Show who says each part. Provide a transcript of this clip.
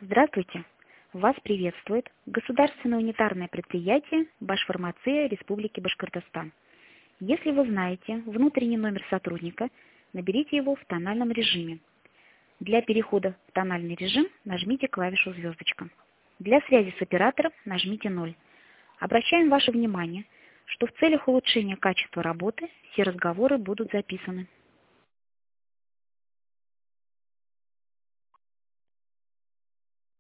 Speaker 1: Здравствуйте! Вас приветствует государственное унитарное предприятие Башфармация Республики Башкортостан. Если вы знаете внутренний номер сотрудника, наберите его в тональном режиме. Для перехода в тональный режим нажмите клавишу «звездочка». Для связи с оператором нажмите 0. Обращаем ваше внимание, что в целях улучшения качества работы все разговоры будут записаны.